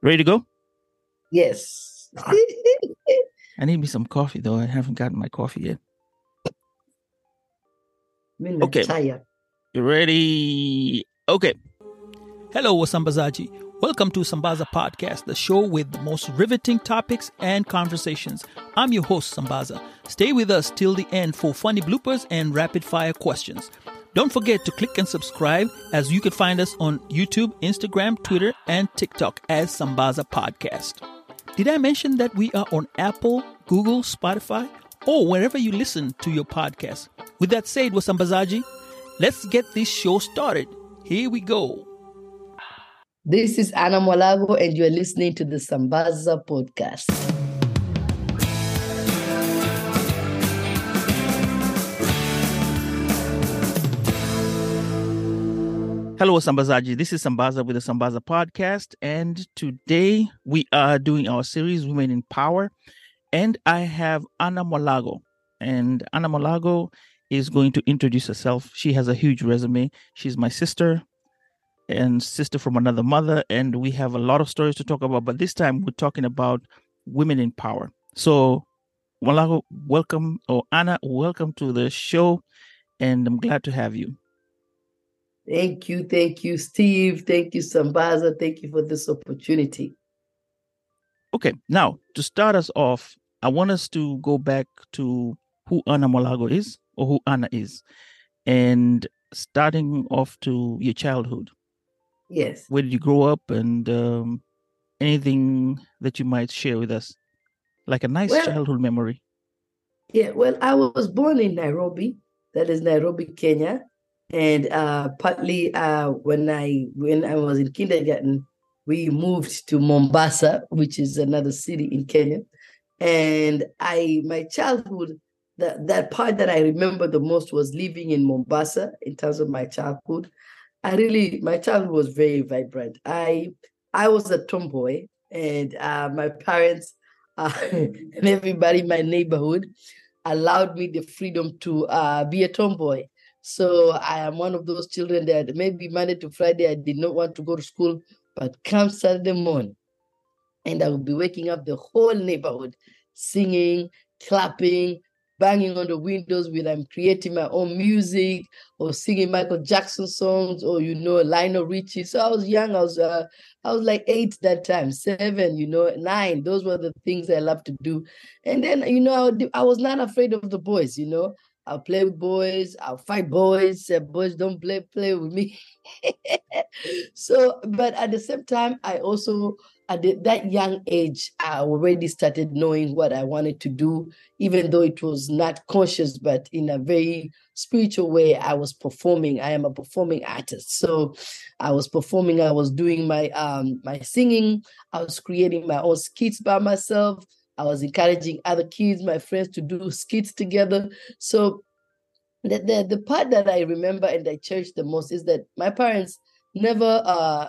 Ready to go? Yes. I need me some coffee, though. I haven't gotten my coffee yet. Okay. Tired. You ready? Okay. Hello, Wasambazaji. Welcome to Sambaza Podcast, the show with the most riveting topics and conversations. I'm your host, Sambaza. Stay with us till the end for funny bloopers and rapid-fire questions. Don't forget to click and subscribe, as you can find us on YouTube, Instagram, Twitter, and TikTok as Sambaza Podcast. Did I mention that we are on Apple, Google, Spotify, or wherever you listen to your podcast? With that said, Wasambazaji, let's get this show started. Here we go. This is Anna Mwalago, and you're listening to the Sambaza Podcast. Hello, Sambazaji. This is Sambaza with the Sambaza Podcast, and today we are doing our series, Women in Power, and I have Anna Mwalago, and Anna Mwalago is going to introduce herself. She has a huge resume. She's my sister and sister from another mother, and we have a lot of stories to talk about, but this time we're talking about women in power. So, Mwalago, welcome, or Anna, welcome to the show, and I'm glad to have you. Thank you, Steve. Thank you, Sambaza. Thank you for this opportunity. Okay, now, to start us off, I want us to go back to who Anna Mwalago is, or who Anna is, and starting off to your childhood. Yes. Where did you grow up, and anything that you might share with us, like a nice childhood memory? Yeah, well, I was born in Nairobi. That is Nairobi, Kenya. And partly when I was in kindergarten, we moved to Mombasa, which is another city in Kenya. And my childhood, that part that I remember the most was living in Mombasa in terms of my childhood. My childhood was very vibrant. I was a tomboy, and my parents and everybody in my neighborhood allowed me the freedom to be a tomboy. So I am one of those children that maybe Monday to Friday, I did not want to go to school, but come Saturday morning, and I would be waking up the whole neighborhood, singing, clapping, banging on the windows when I'm creating my own music or singing Michael Jackson songs or, Lionel Richie. So I was young. I was like 8 that time, 7, 9. Those were the things I loved to do. And then, I was not afraid of the boys, I'll play with boys. I'll fight boys. Boys don't play with me. So, but at the same time, I also, at that young age, I already started knowing what I wanted to do, even though it was not conscious, but in a very spiritual way. I was performing. I am a performing artist. So I was performing. I was doing my singing. I was creating my own skits by myself. I was encouraging other kids, my friends, to do skits together. So the part that I remember and I cherish the most is that my parents never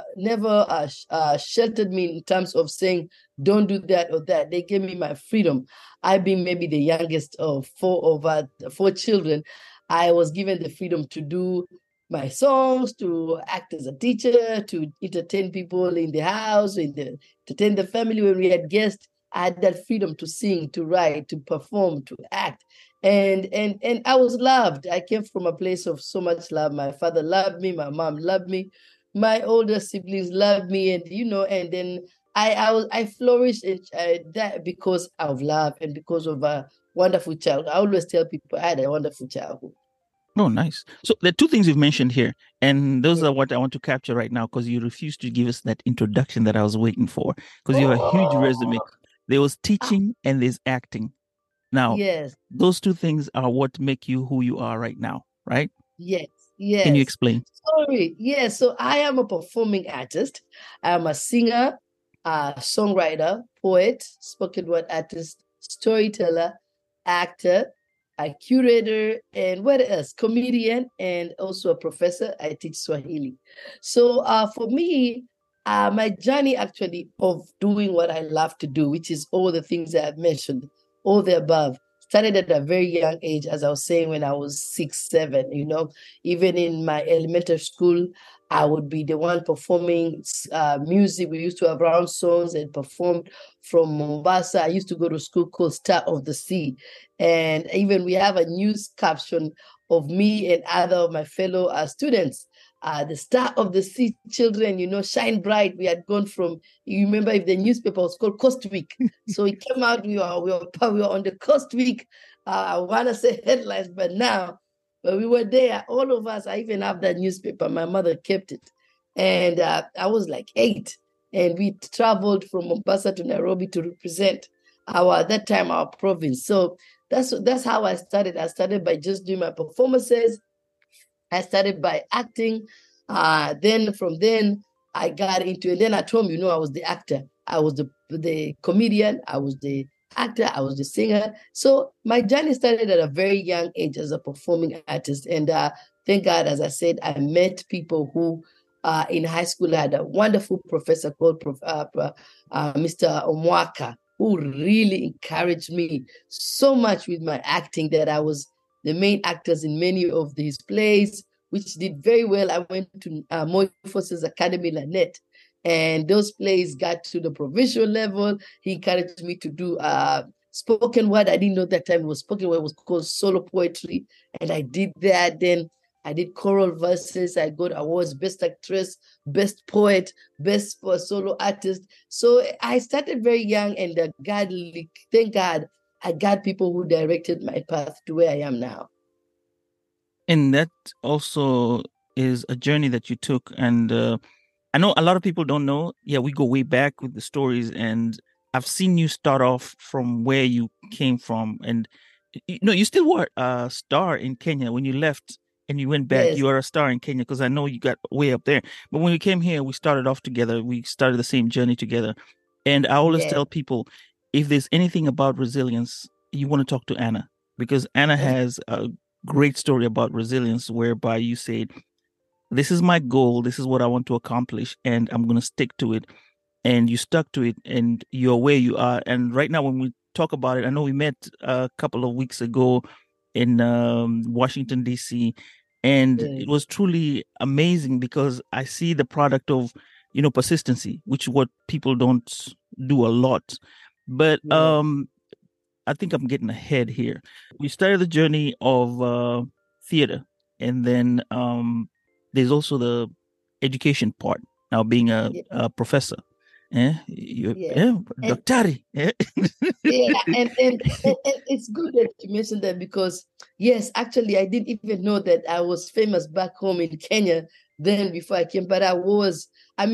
sheltered me in terms of saying, don't do that or that. They gave me my freedom. I being maybe the youngest of 4 children, I was given the freedom to do my songs, to act as a teacher, to entertain people in the house, entertain the family when we had guests. I had that freedom to sing, to write, to perform, to act. And I was loved. I came from a place of so much love. My father loved me. My mom loved me. My older siblings loved me. And, and then I flourished that because of love and because of a wonderful childhood. I always tell people I had a wonderful childhood. Oh, nice. So there are 2 things you've mentioned here, and those are what I want to capture right now, because you refused to give us that introduction that I was waiting for, because you have a huge resume. There was teaching and there's acting. Now, yes, those 2 things are what make you who you are right now, right? Yes. Can you explain? Sorry. Yes. So I am a performing artist. I'm a singer, a songwriter, poet, spoken word artist, storyteller, actor, a curator, and what else? Comedian, and also a professor. I teach Swahili. So for me, my journey actually of doing what I love to do, which is all the things that I've mentioned, all the above, started at a very young age, as I was saying, when I was 6, 7, even in my elementary school, I would be the one performing music. We used to have round songs and performed from Mombasa. I used to go to school called Star of the Sea. And even we have a news caption of me and other of my fellow students. The Star of the Sea children, shine bright. We had gone from, you remember if the newspaper was called Coast Week. So it came out, we were on the Coast Week. I want to say headlines, but now, but we were there, all of us. I even have that newspaper. My mother kept it. And I was like 8. And we traveled from Mombasa to Nairobi to represent at that time, our province. So that's how I started. I started by just doing my performances. I started by acting. Then from then, I got into, and then at home, I was the actor. I was the comedian. I was the actor. I was the singer. So my journey started at a very young age as a performing artist. And thank God, as I said, I met people who in high school I had a wonderful professor called Mr. Omwaka, who really encouraged me so much with my acting that I was the main actors in many of these plays, which did very well. I went to Moi Forces Academy, Lanette, and those plays got to the provincial level. He encouraged me to do spoken word. I didn't know that time it was spoken word. It was called solo poetry, and I did that. Then I did choral verses. I got awards, best actress, best poet, best for solo artist. So I started very young, and thank God, I got people who directed my path to where I am now. And that also is a journey that you took. And I know a lot of people don't know. Yeah, we go way back with the stories, and I've seen you start off from where you came from. And, you still were a star in Kenya when you left and you went back. Yes. You were a star in Kenya because I know you got way up there. But when we came here, we started off together. We started the same journey together. And I always tell people, if there's anything about resilience, you want to talk to Anna, because Anna has a great story about resilience, whereby you said, this is my goal, this is what I want to accomplish, and I'm going to stick to it. And you stuck to it, and you're where you are. And right now, when we talk about it, I know we met a couple of weeks ago in Washington, D.C., and it was truly amazing because I see the product of, persistency, which what people don't do a lot. But I think I'm getting ahead here. We started the journey of theater, and then there's also the education part. Now, being a professor, Doctari. And it's good that you mentioned that, because yes, actually, I didn't even know that I was famous back home in Kenya then before I came, but there was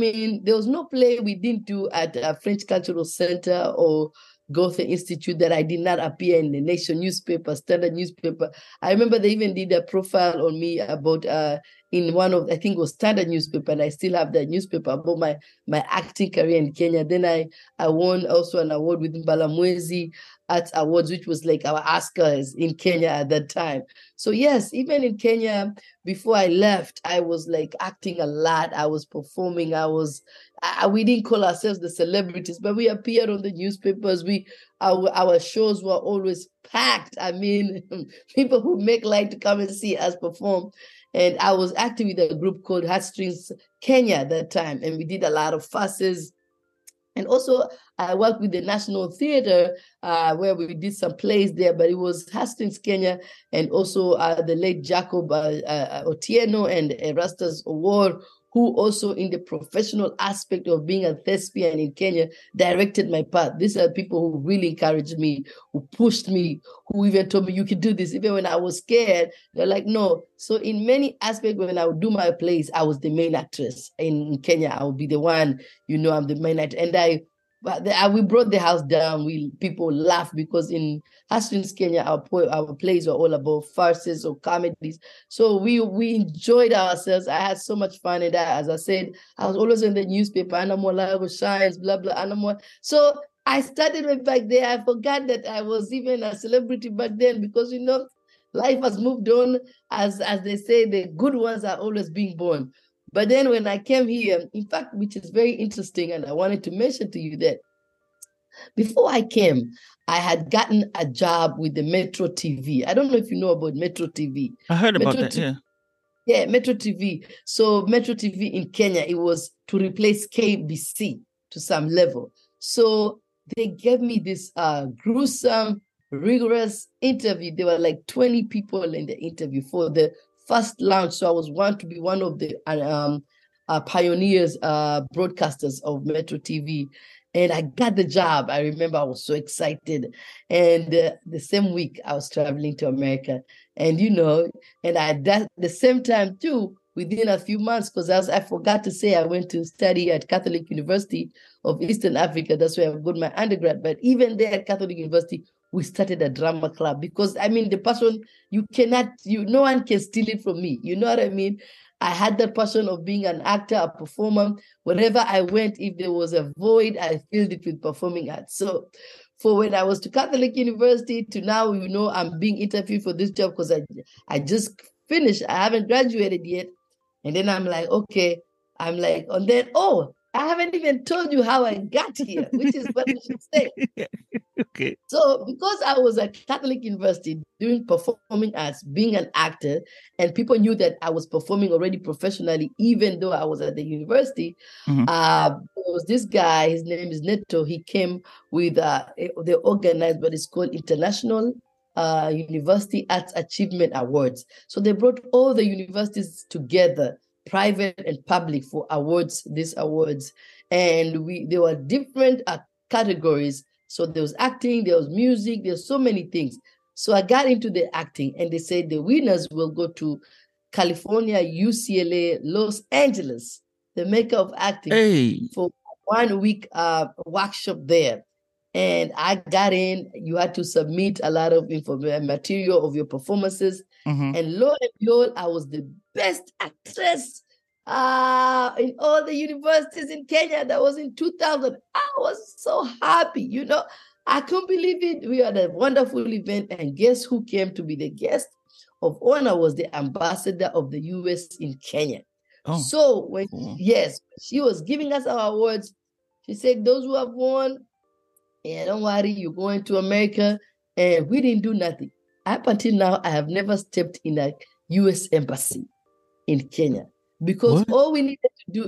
no play we didn't do at a French Cultural Center or Goethe Institute that I did not appear in the Nation newspaper, Standard newspaper. I remember they even did a profile on me about in one of, I think it was Standard newspaper, and I still have that newspaper, about my acting career in Kenya. Then I won also an award with Mbalamwezi Arts Awards, which was like our Oscars in Kenya at that time. So yes, even in Kenya, before I left, I was like acting a lot. I was performing. We didn't call ourselves the celebrities, but we appeared on the newspapers. Our shows were always packed. People who make light to come and see us perform. And I was acting with a group called Heartstrings Kenya at that time, and we did a lot of fusses. And also, I worked with the National Theatre where we did some plays there, but it was Heartstrings Kenya, and also the late Jacob Otieno and Erastus Owor, who also in the professional aspect of being a thespian in Kenya directed my path. These are people who really encouraged me, who pushed me, who even told me you could do this. Even when I was scared, they're like, no. So in many aspects, when I would do my plays, I was the main actress. In Kenya, I would be the one, I'm the main actress. And we brought the house down. People laughed because in Heartstrings Kenya, our plays were all about farces or comedies. So we enjoyed ourselves. I had so much fun in that. As I said, I was always in the newspaper. Anna Mwalago shines, blah blah. So I started way back there. I forgot that I was even a celebrity back then, because life has moved on. As they say, the good ones are always being born. But then when I came here, in fact, which is very interesting, and I wanted to mention to you that before I came, I had gotten a job with the Metro TV. I don't know if you know about Metro TV. I heard about that, yeah. Yeah, Metro TV. So Metro TV in Kenya, it was to replace KBC to some level. So they gave me this gruesome, rigorous interview. There were like 20 people in the interview for the first launch. So I was to be one of the pioneers, broadcasters of Metro TV. And I got the job. I remember I was so excited. And the same week, I was traveling to America. And, and at the same time, too, within a few months, because I forgot to say, I went to study at Catholic University of Eastern Africa. That's where I got my undergrad. But even there at Catholic University, we started a drama club because, the passion, no one can steal it from me. You know what I mean? I had the passion of being an actor, a performer. Wherever I went, if there was a void, I filled it with performing arts. So for when I was to Catholic University to now, I'm being interviewed for this job because I just finished. I haven't graduated yet. And then I'm like, okay. And then, I haven't even told you how I got here, which is what we should say. Okay. So because I was at Catholic University doing performing arts, being an actor, and people knew that I was performing already professionally, even though I was at the university, there was this guy, his name is Neto. He came with, they organized what is called International University Arts Achievement Awards. So they brought all the universities together, private and public, for these awards. And there were different categories. So there was acting, there was music, there's so many things. So I got into the acting, and they said the winners will go to California, UCLA, Los Angeles, the maker of acting, for 1 week workshop there. And I got in. You had to submit a lot of material of your performances. And lo and behold, I was the best actress in all the universities in Kenya. That was in 2000. I was so happy, I couldn't believe it. We had a wonderful event, and guess who came to be the guest of honor was the ambassador of the US in Kenya. So she was giving us our awards. She said, those who have won, don't worry, you're going to America. And we didn't do nothing. Up until now, I have never stepped in a US embassy in Kenya. Because all we needed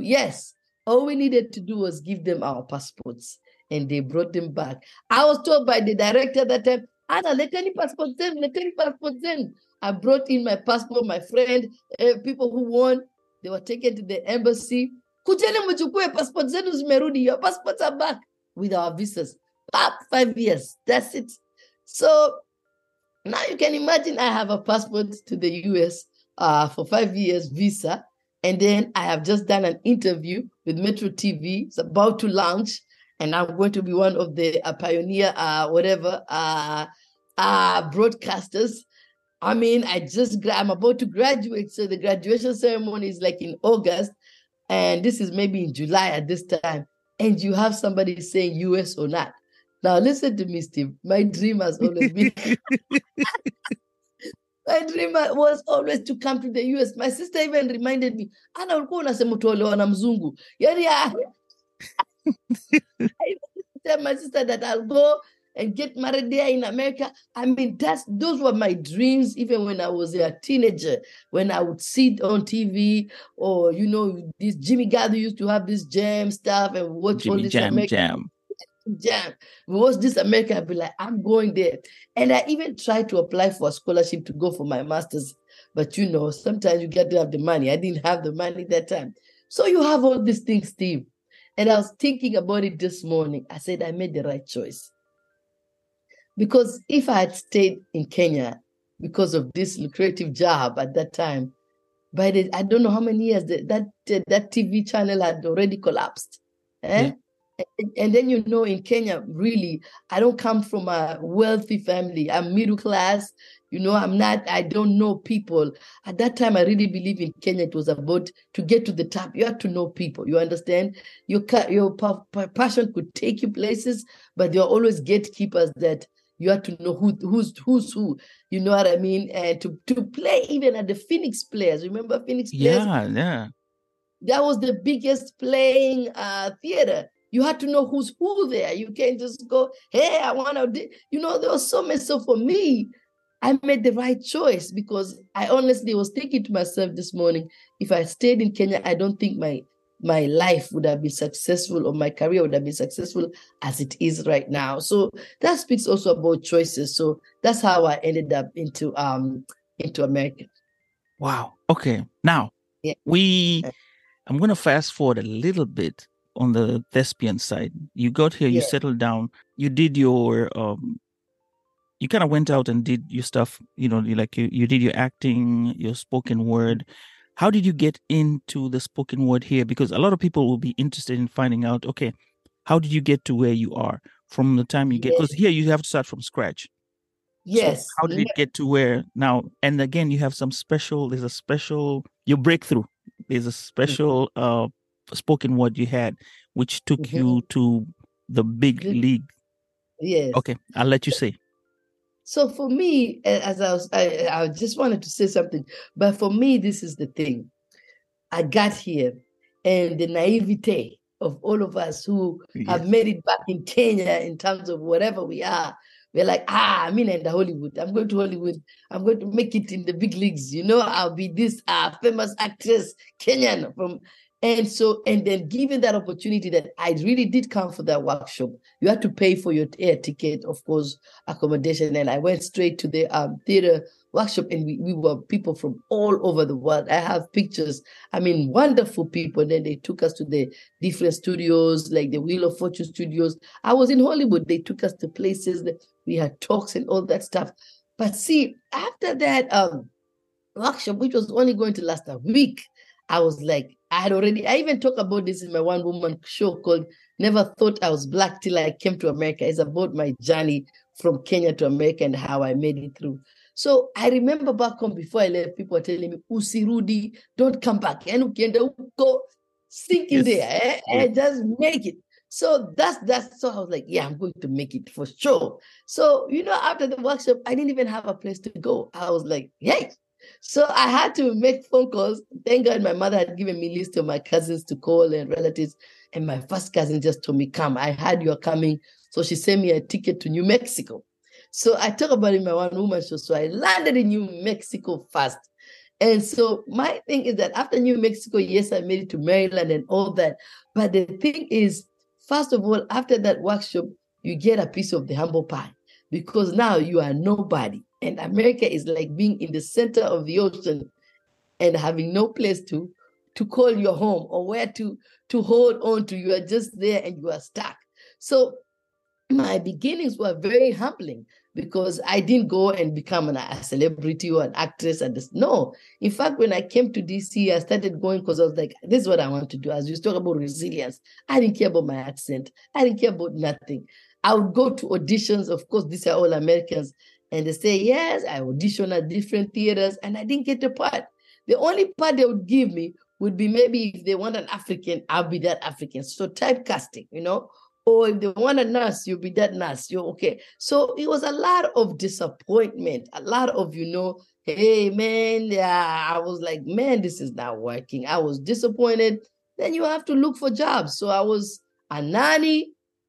to do was give them our passports, and they brought them back. I was told by the director that time, Anna, leteni passport then. I brought in my passport, my friend, people who won, they were taken to the embassy. Kujeni mchukue passport zenu zimerudi. Your passports are back with our visas. 5 years, that's it. So now you can imagine I have a passport to the US for 5 years visa. And then I have just done an interview with Metro TV. It's about to launch, and I'm going to be one of the pioneer, broadcasters. I'm about to graduate. So the graduation ceremony is like in August, and this is maybe in July at this time. And you have somebody saying US or not. Now listen to me, Steve. My dream has always been... My dream was always to come to the US. My sister even reminded me, Ana, ulikuwa unasema utolewa na mzungu. I tell my sister that I'll go and get married there in America. Those were my dreams, even when I was a teenager, when I would sit on TV, or, this Jimmy Gadu used to have this jam stuff and watch all this American jam. What's this America? I'd be like, I'm going there. And I even tried to apply for a scholarship to go for my master's. But sometimes you get to have the money. I didn't have the money that time. So you have all these things, Steve. And I was thinking about it this morning. I said, I made the right choice. Because if I had stayed in Kenya because of this lucrative job at that time, I don't know how many years that TV channel had already collapsed. Yeah. And then, in Kenya, really, I don't come from a wealthy family. I'm middle class. I don't know people. At that time, I really believe in Kenya, it was about to get to the top. You have to know people. You understand? Your passion could take you places, but there are always gatekeepers that you have to know who's who. You know what I mean? And to play even at the Phoenix Players. Remember Phoenix Players? Yeah. That was the biggest playing theater. You had to know who's who there. You can't just go, hey, I want to... there was so much. So for me, I made the right choice, because I honestly was thinking to myself this morning, if I stayed in Kenya, I don't think my life would have been successful, or my career would have been successful as it is right now. So that speaks also about choices. So that's how I ended up into America. Wow. Okay. Now, Yeah. I'm going to fast forward a little bit on the thespian side. You got here, you Yeah. settled down, you did your, you kind of went out and did your stuff, you did your acting, your spoken word. How did you get into the spoken word here? Because a lot of people will be interested in finding out, okay, how did you get to where you are from the time you get, because here you have to start from scratch. Yes. So how did it get to where now? And again, you have your breakthrough. There's a special spoken word you had, which took you to the big league. Yes. Okay, I'll let you say. So for me, as I just wanted to say something, but for me, this is the thing. I got here, and the naivete of all of us who have made it back in Kenya in terms of whatever we are. We're like, I'm in Hollywood. I'm going to Hollywood. I'm going to make it in the big leagues. I'll be this famous actress, Kenyan and then given that opportunity, that I really did come for that workshop. You had to pay for your air ticket, of course, accommodation. And I went straight to the theater workshop, and we were people from all over the world. I have pictures. I mean, wonderful people. Then they took us to the different studios, like the Wheel of Fortune studios. I was in Hollywood. They took us to places that we had talks and all that stuff. But see, after that workshop, which was only going to last a week, I was like, I even talk about this in my one-woman show called Never Thought I Was Black Till I Came to America. It's about my journey from Kenya to America and how I made it through. So I remember back home before I left, people were telling me, Usirudi, don't come back. And go sink in there and just make it. So so I was like, yeah, I'm going to make it for sure. So, after the workshop, I didn't even have a place to go. I was like, hey. So I had to make phone calls. Thank God my mother had given me a list of my cousins to call and relatives. And my first cousin just told me, come, I heard you're coming. So she sent me a ticket to New Mexico. So I talk about it in my one-woman show. So I landed in New Mexico first. And so my thing is that after New Mexico, yes, I made it to Maryland and all that. But the thing is, first of all, after that workshop, you get a piece of the humble pie, because now you are nobody. And America is like being in the center of the ocean and having no place to call your home or where to hold on to. You are just there and you are stuck. So my beginnings were very humbling, because I didn't go and become a celebrity or an actress. No. In fact, when I came to DC, I started going because I was like, this is what I want to do. As you talk about resilience, I didn't care about my accent. I didn't care about nothing. I would go to auditions. Of course, these are all Americans. And they say, yes, I audition at different theaters, and I didn't get the part. The only part they would give me would be maybe if they want an African, I'll be that African. So typecasting, or if they want a nurse, you'll be that nurse. You're okay. So it was a lot of disappointment, a lot of, hey, man, I was like, man, this is not working. I was disappointed. Then you have to look for jobs. So I was a nanny.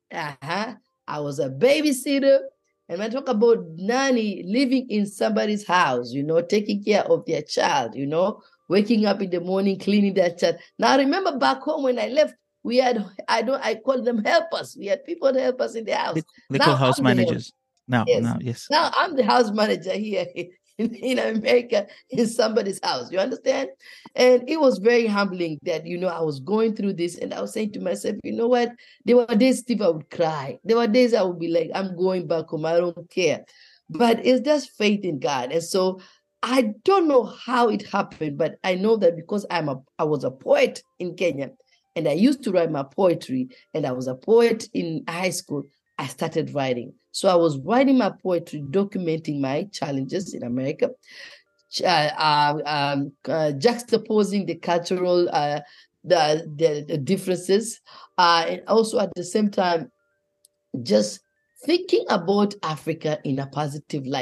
I was a babysitter. And when I talk about nanny, living in somebody's house, taking care of their child, waking up in the morning, cleaning their child. Now, I remember back home when I left, we had, I call them helpers. We had people to help us in the house. They call house managers. Yes. Now I'm the house manager here in America, in somebody's house. You understand? And it was very humbling that, I was going through this, and I was saying to myself, you know what? There were days, Steve, I would cry. There were days I would be like, I'm going back home. I don't care. But it's just faith in God. And so I don't know how it happened, but I know that because I was a poet in Kenya, and I used to write my poetry, and I was a poet in high school, I started writing. So I was writing my poetry, documenting my challenges in America, juxtaposing the cultural, the differences, and also at the same time, just thinking about Africa in a positive light.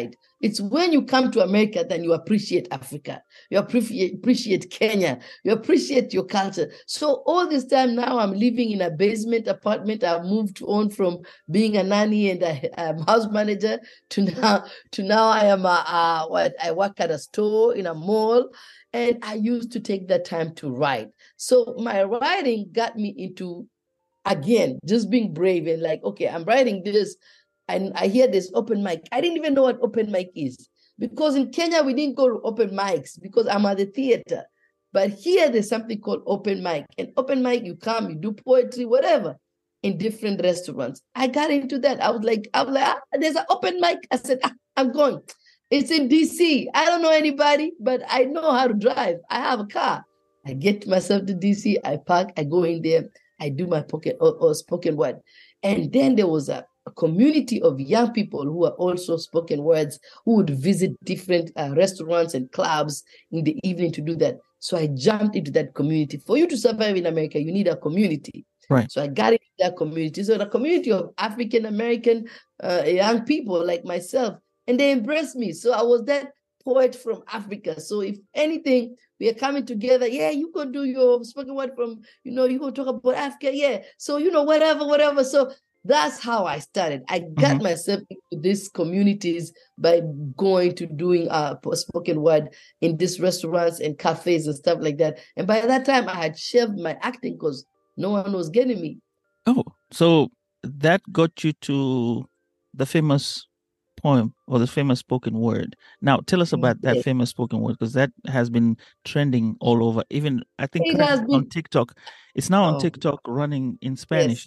It's when you come to America that you appreciate Africa. You appreciate Kenya. You appreciate your culture. So all this time now, I'm living in a basement apartment. I've moved on from being a nanny and a house manager to now I am I work at a store in a mall, and I used to take that time to write. So my writing got me into, again, just being brave and like, okay, I'm writing this. And I hear this open mic. I didn't even know what open mic is, because in Kenya, we didn't go to open mics because I'm at the theater. But here, there's something called open mic. And open mic, you come, you do poetry, whatever, in different restaurants. I got into that. I was like, there's an open mic. I said, I'm going. It's in DC. I don't know anybody, but I know how to drive. I have a car. I get myself to DC. I park. I go in there. I do my spoken word. And then there was a community of young people who are also spoken words, who would visit different restaurants and clubs in the evening to do that. So I jumped into that community. For you to survive in America, you need a community. Right. So I got into that community. So the community of African-American young people like myself, and they embraced me. So I was that poet from Africa. So if anything, we are coming together. Yeah, you go do your spoken word from, you go talk about Africa. Yeah. So, whatever. So that's how I started. I got myself into these communities by going to doing spoken word in these restaurants and cafes and stuff like that. And by that time, I had shelved my acting because no one was getting me. Oh, so that got you to the famous poem or the famous spoken word. Now, tell us about that famous spoken word, because that has been trending all over. Even I think It has been on TikTok. It's now on TikTok running in Spanish.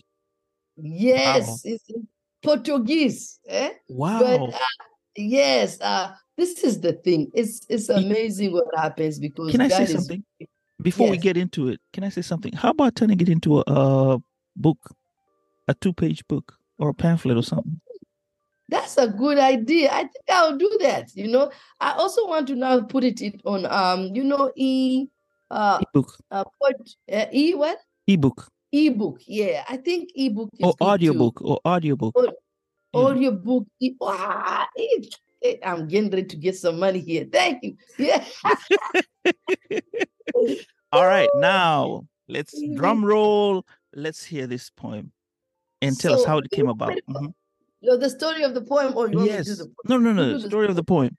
Yes, Wow. it's in Portuguese. Wow. But yes, this is the thing. It's amazing what happens, because Can I God say something? Before we get into it, can I say something? How about turning it into a book, a 2-page book or a pamphlet or something? That's a good idea. I think I'll do that. I also want to now put it on ebook. What? Ebook. Ebook. Yeah, I think ebook is or good audiobook too. or audiobook. Audiobook. I'm getting ready to get some money here. Thank you. Yeah. All right, now let's drum roll. Let's hear this poem and tell us how it came about. The story of the poem, or you want me to do the poem? No. The story of the poem.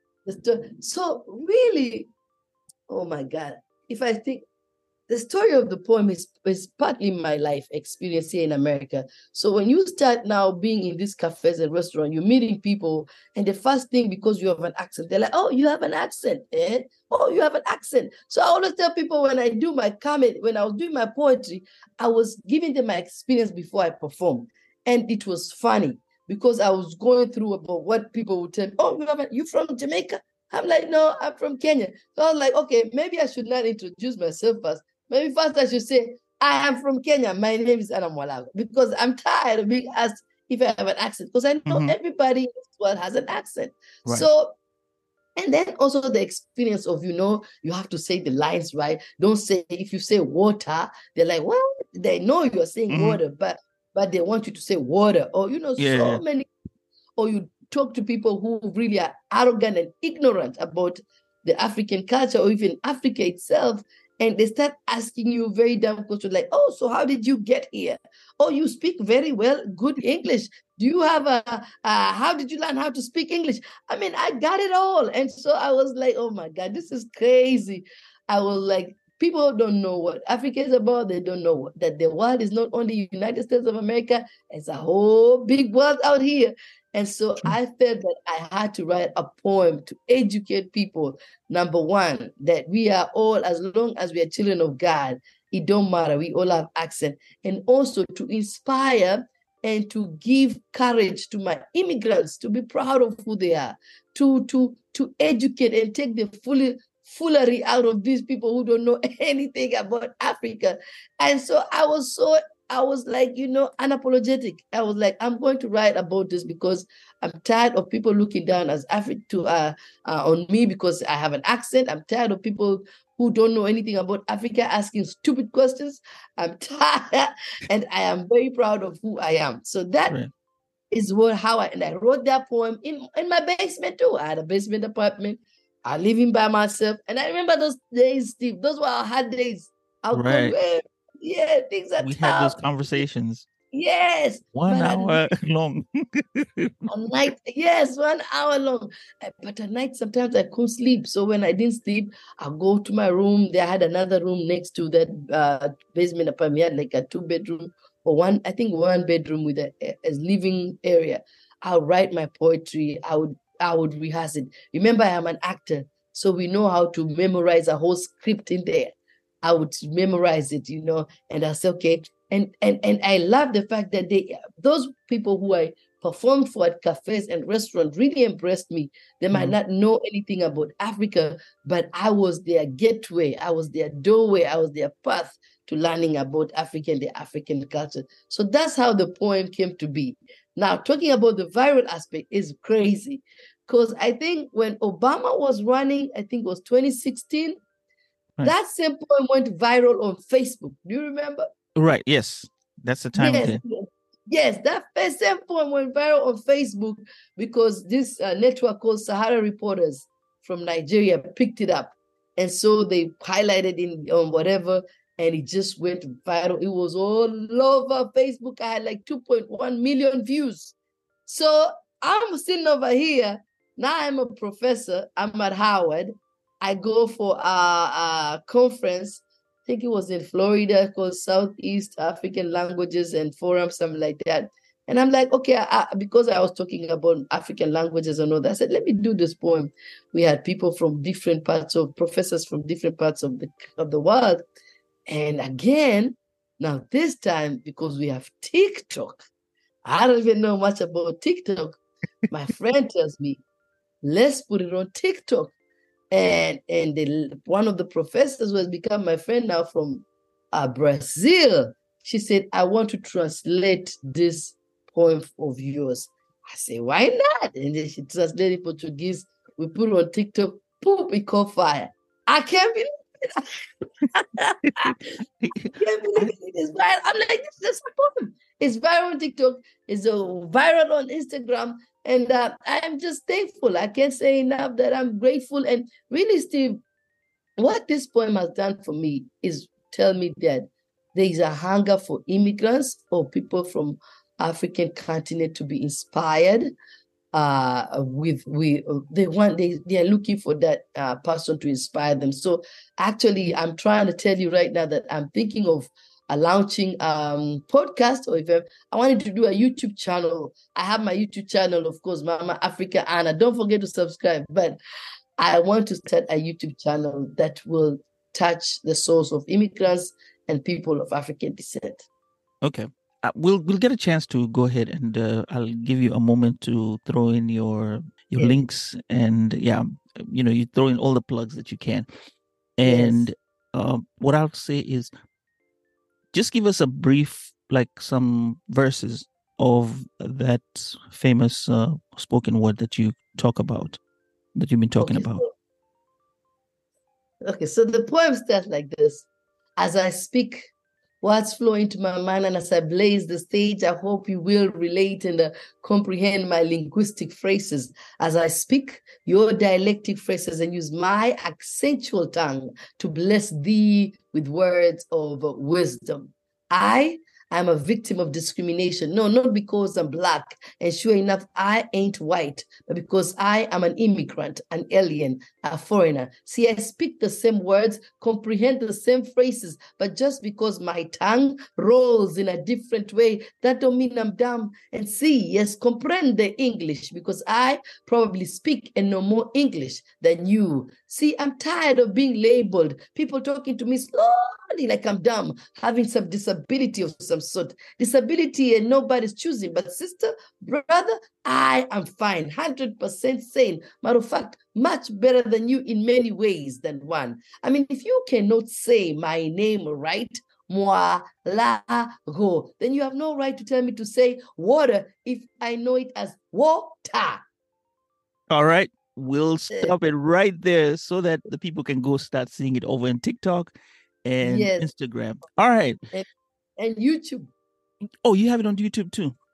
So really, oh my God, if I think the story of the poem is partly my life experience here in America. So when you start now being in these cafes and restaurants, you're meeting people, and the first thing, because you have an accent, they're like, oh, you have an accent, eh? Oh, you have an accent. So I always tell people when I do my comment, when I was doing my poetry, I was giving them my experience before I performed. And it was funny, because I was going through about what people would tell me. Oh, you from Jamaica? I'm like, no, I'm from Kenya. So I was like, okay, maybe I should not introduce myself first. Maybe first I should say, I am from Kenya. My name is Anna Mwalago, because I'm tired of being asked if I have an accent, because I know everybody in this world has an accent. Right. So, and then also the experience of, you have to say the lines right. Don't say, if you say water, they're like, well, they know you're saying water, but they want you to say water, or, so many, or you talk to people who really are arrogant and ignorant about the African culture, or even Africa itself. And they start asking you very dumb questions like, oh, so how did you get here? Oh, you speak very well, good English. Do you have how did you learn how to speak English? I mean, I got it all. And so I was like, oh my God, this is crazy. I was like, people don't know what Africa is about. They don't know that the world is not only the United States of America, it's a whole big world out here. And so I felt that I had to write a poem to educate people. Number one, that we are all, as long as we are children of God, it don't matter. We all have accent. And also to inspire and to give courage to my immigrants to be proud of who they are, to educate and take the foolery out of these people who don't know anything about Africa. And so I was like, unapologetic. I was like, I'm going to write about this because I'm tired of people looking down as on me because I have an accent. I'm tired of people who don't know anything about Africa asking stupid questions. I'm tired, and I am very proud of who I am. So that is how and I wrote that poem in my basement too. I had a basement apartment. I living by myself. And I remember those days, Steve. Those were our hard days. I'll call Right. you, yeah, things are We tough. had those conversations. Yes. 1 hour long. A night, yes, 1 hour long. But at night, sometimes I couldn't sleep. So when I didn't sleep, I'll go to my room. They had another room next to that basement apartment. We had like a 2-bedroom or one bedroom with a living area. I'll write my poetry. I would rehearse it. Remember, I am an actor, so we know how to memorize a whole script in there. I would memorize it, and I'll say, okay. And I love the fact that those people who I performed for at cafes and restaurants really impressed me. They might not know anything about Africa, but I was their gateway. I was their doorway. I was their path to learning about the African culture. So that's how the poem came to be. Now, talking about the viral aspect is crazy, because I think when Obama was running, I think it was 2016, that same poem went viral on Facebook. Do you remember? Right. Yes. That's the time. Yes, that same poem went viral on Facebook because this network called Sahara Reporters from Nigeria picked it up. And so they highlighted in whatever, and it just went viral. It was all over Facebook. I had like 2.1 million views. So I'm sitting over here. Now I'm a professor. I'm at Howard. I go for a conference. I think it was in Florida, called Southeast African Languages and Forum, something like that. And I'm like, okay, because I was talking about African languages and all that, I said, let me do this poem. We had people from different parts professors from different parts of the world. And again, now this time, because we have TikTok, I don't even know much about TikTok. My friend tells me, let's put it on TikTok. And one of the professors who has become my friend now from Brazil, she said, I want to translate this poem of yours. I say, why not? And then she translated Portuguese. We put it on TikTok. Boom, it caught fire. I can't believe it. I can't believe it. It's viral. I'm like, this is a poem. It's viral on TikTok. It's viral on Instagram. And I'm just thankful. I can't say enough that I'm grateful. And really, Steve, what this poem has done for me is tell me that there is a hunger for immigrants or people from African continent to be inspired. They are looking for that person to inspire them. So actually, I'm trying to tell you right now that I'm thinking of launching podcast, or if I wanted to do a YouTube channel. I have my YouTube channel, of course, Mama Africa Anna. Don't forget to subscribe. But I want to start a YouTube channel that will touch the souls of immigrants and people of African descent. Okay. We'll get a chance to go ahead, and I'll give you a moment to throw in your links, and you throw in all the plugs that you can. And what I'll say is, just give us a brief, like some verses of that famous spoken word that you talk about, that you've been talking about. Okay, so the poem starts like this. As I speak, words flow into my mind, and as I blaze the stage, I hope you will relate and comprehend my linguistic phrases. As I speak your dialectic phrases and use my accentual tongue to bless thee with words of wisdom. I am a victim of discrimination. No, not because I'm Black, and sure enough, I ain't white, but because I am an immigrant, an alien, a foreigner. See, I speak the same words, comprehend the same phrases, but just because my tongue rolls in a different way, that don't mean I'm dumb. And see, yes, comprehend the English, because I probably speak and know more English than you. See, I'm tired of being labeled, people talking to me slowly like I'm dumb, having some disability of some sort. Disability and nobody's choosing. But sister, brother, I am fine, 100% sane. Matter of fact, much better than you in many ways than one. I mean, if you cannot say my name right, moi, la, go, then you have no right to tell me to say water if I know it as water. All right. We'll stop it right there so that the people can go start seeing it over in TikTok and Instagram. All right. And YouTube. Oh, you have it on YouTube too?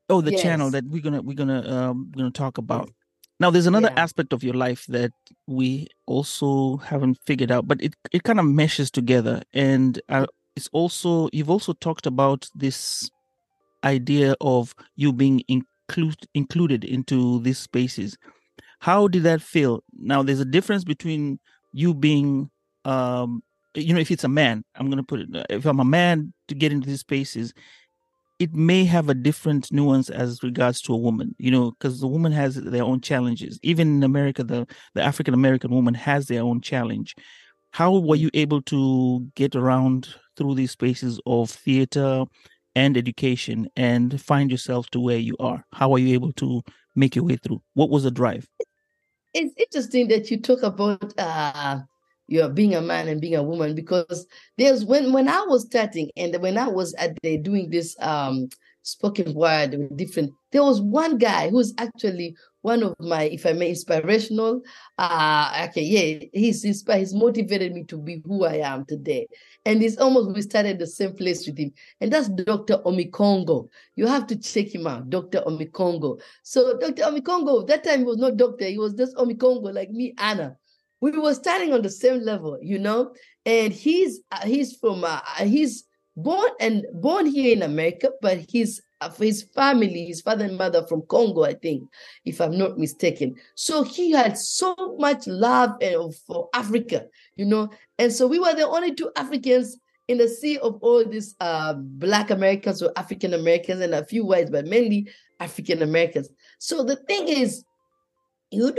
Oh, the channel Yes. that we're gonna talk about. Now, there's another Yeah. aspect of your life that we also haven't figured out, but it kind of meshes together. And it's also you've also talked about this idea of you being included into these spaces. How did that feel? Now, there's a difference between you being, if it's a man, I'm going to put it, if I'm a man to get into these spaces, it may have a different nuance as regards to a woman, because the woman has their own challenges. Even in America, the African American woman has their own challenge. How were you able to get around through these spaces of theater and education and find yourself to where you are? How are you able to make your way through? What was the drive? It's interesting that you talk about being a man and being a woman, because there's when I was starting and when I was doing this spoken word with different, there was one guy who's actually one of my, if I may, inspirational. He's motivated me to be who I am today. And it's almost, we started the same place with him. And that's Dr. Omikongo. You have to check him out, Dr. Omikongo. So Dr. Omikongo, that time he was not doctor, he was just Omikongo, like me, Anna. We were starting on the same level, and he's born here in America, but his family, his father and mother from Congo, I think, if I'm not mistaken. So he had so much love for Africa, and so we were the only two Africans in the sea of all these Black Americans or African Americans and a few whites, but mainly African Americans. So the thing is, you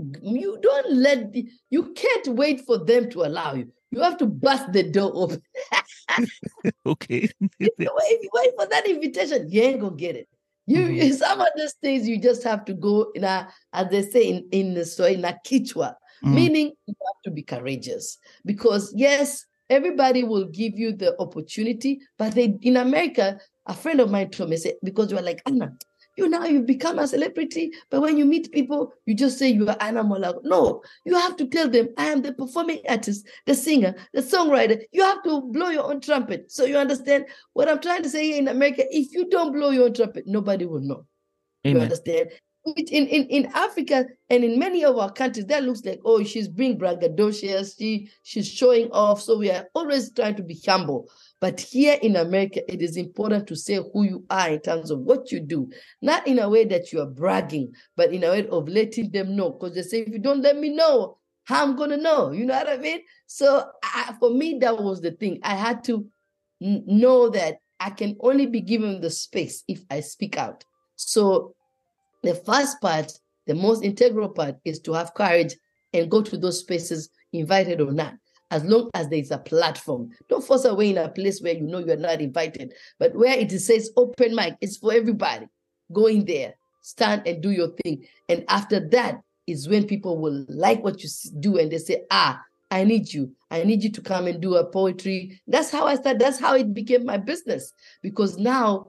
can't wait for them to allow you. You have to bust the door open. Okay. If you wait for that invitation, you ain't gonna get it. Some of those things you just have to go as they say in a Kichwa, meaning you have to be courageous, because yes, everybody will give you the opportunity, but in America, a friend of mine told me, say, because you are like, Anna, you've become a celebrity, but when you meet people, you just say you are Anna Molago. No, you have to tell them, I am the performing artist, the singer, the songwriter. You have to blow your own trumpet. So you understand what I'm trying to say here in America? If you don't blow your own trumpet, nobody will know. Amen. You understand? In Africa and in many of our countries, that looks like, oh, she's being braggadocious, she's showing off. So we are always trying to be humble. But here in America, it is important to say who you are in terms of what you do, not in a way that you are bragging, but in a way of letting them know. Because they say, if you don't let me know, how I'm going to know? You know what I mean? So for me, that was the thing. I had to know that I can only be given the space if I speak out. So the first part, the most integral part, is to have courage and go to those spaces, invited or not, as long as there is a platform. Don't force away in a place where you know you're not invited, but where it says open mic, it's for everybody. Go in there, stand and do your thing. And after that is when people will like what you do, and they say, I need you to come and do a poetry. That's how I started. That's how it became my business, because now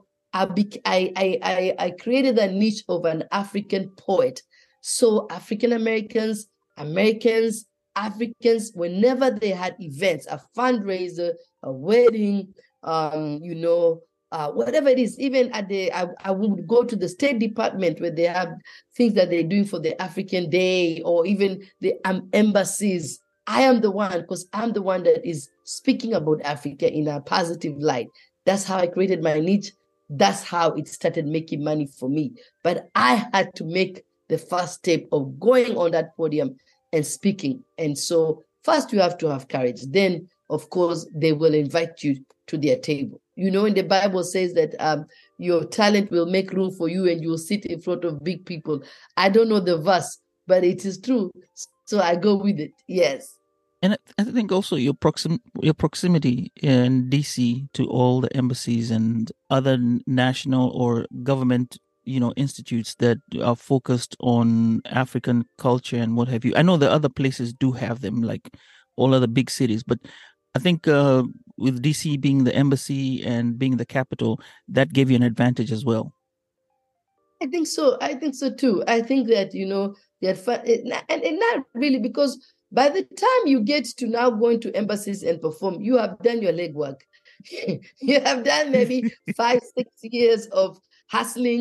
I created a niche of an African poet. So African Americans, Africans, whenever they had events, a fundraiser, a wedding, whatever it is, even I would go to the State Department where they have things that they're doing for the African Day, or even the embassies. I am the one, because I'm the one that is speaking about Africa in a positive light. That's how I created my niche. That's how it started making money for me. But I had to make the first step of going on that podium and speaking. And so first you have to have courage. Then, of course, they will invite you to their table. In the Bible says that your talent will make room for you and you will sit in front of big people. I don't know the verse, but it is true. So I go with it. Yes. And I think also your proximity in DC to all the embassies and other national or government, institutes that are focused on African culture and what have you. I know the other places do have them, like all other big cities, but I think with DC being the embassy and being the capital, that gave you an advantage as well. I think so too. I think that, and not really, because by the time you get to now going to embassies and perform, you have done your legwork. You have done maybe 5-6 years of hustling.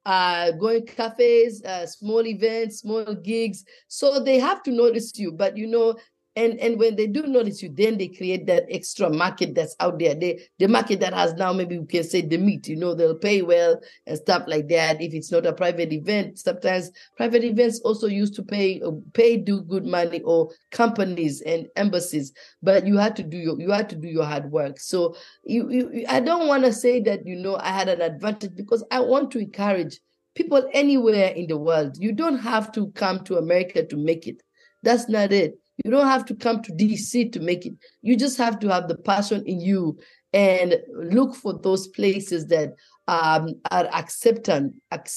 going cafes, small events, small gigs. So they have to notice you. But, and when they do notice you, then they create that extra market that's out there. The market that has now, maybe we can say the meat, they'll pay well and stuff like that. If it's not a private event, sometimes private events also used to pay do good money, or companies and embassies, but you had to do your hard work. So I don't want to say that, I had an advantage, because I want to encourage people anywhere in the world. You don't have to come to America to make it. That's not it. You don't have to come to DC to make it. You just have to have the passion in you and look for those places that are accepting,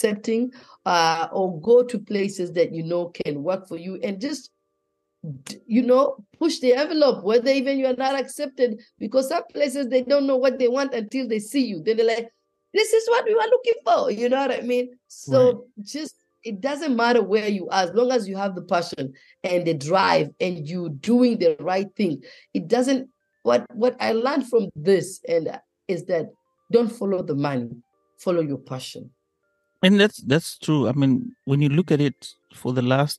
or go to places that can work for you, and just push the envelope, whether even you are not accepted, because some places they don't know what they want until they see you. Then they're like, this is what we were looking for. You know what I mean? So just, it doesn't matter where you are, as long as you have the passion and the drive and you doing the right thing. It doesn't, what I learned from this is that don't follow the money, follow your passion. And that's true. I mean, when you look at it for the last,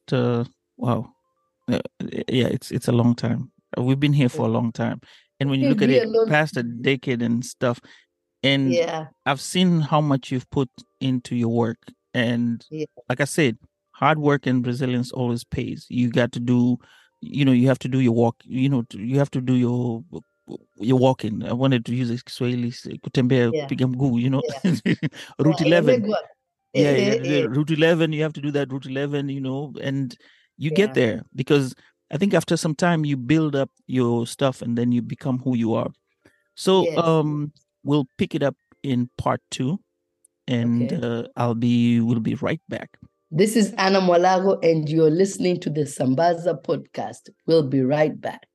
it's a long time. We've been here for a long time. And when you look at it past a decade and stuff, and I've seen how much you've put into your work. And like I said, hard work and resilience always pays. You got to do, you have to do your walk, you have to do your walking. I wanted to use Kiswahili, kutembea piga mguu, Route 11. Route 11, you have to do that Route 11, and you get there, because I think after some time you build up your stuff and then you become who you are. So we'll pick it up in part 2. And we'll be right back. This is Anna Mwalago, and you're listening to the Sambaza podcast. We'll be right back.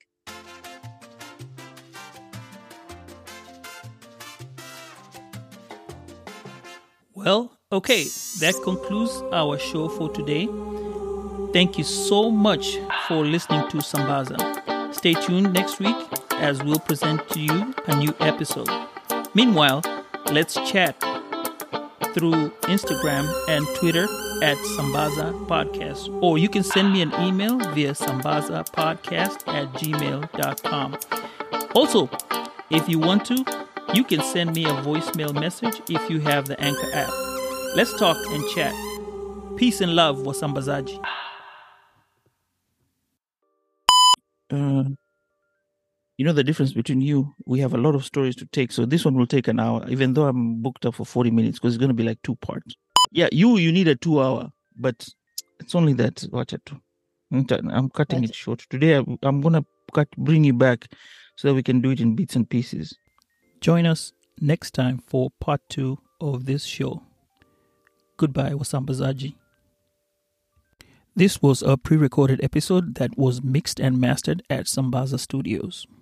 Well, okay, that concludes our show for today. Thank you so much for listening to Sambaza. Stay tuned next week as we'll present to you a new episode. Meanwhile, let's chat through Instagram and Twitter at Sambaza Podcast. Or you can send me an email via sambazapodcast@gmail.com. Also, if you want to, you can send me a voicemail message if you have the Anchor app. Let's talk and chat. Peace and love, Wasambazaji. The difference between you, we have a lot of stories to take. So this one will take an hour, even though I'm booked up for 40 minutes, because it's going to be like 2 parts. Yeah, you need a 2 hour, but it's only that. Watch it. I'm cutting it short. Today, I'm going to bring you back so that we can do it in bits and pieces. Join us next time for part 2 of this show. Goodbye, Wasambazaji. This was a pre-recorded episode that was mixed and mastered at Sambaza Studios.